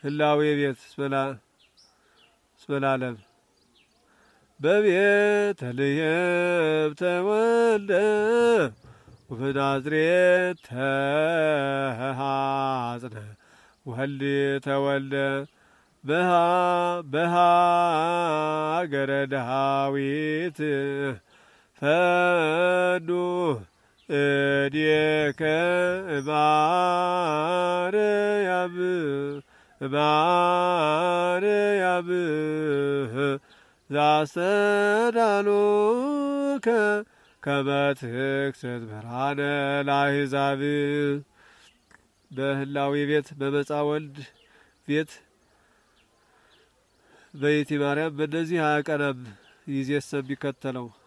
ህላዌ ቤት ስበላለም በቤተልሔም ተወልደ ወበናዝሬት ተሐጽነ ወህል ተወልደ በሃገረ ዳዊት ፈኑ እዴከ ማርያም ዛስተዳሎከ ከመ ትክስት ብርሃነ ለአሕዛብ በህላዌ ቤት በመጻ ወልድ ቤት በይቲ ማርያም በእነዚህ አያቀናም ይዜሰ የሚከተለው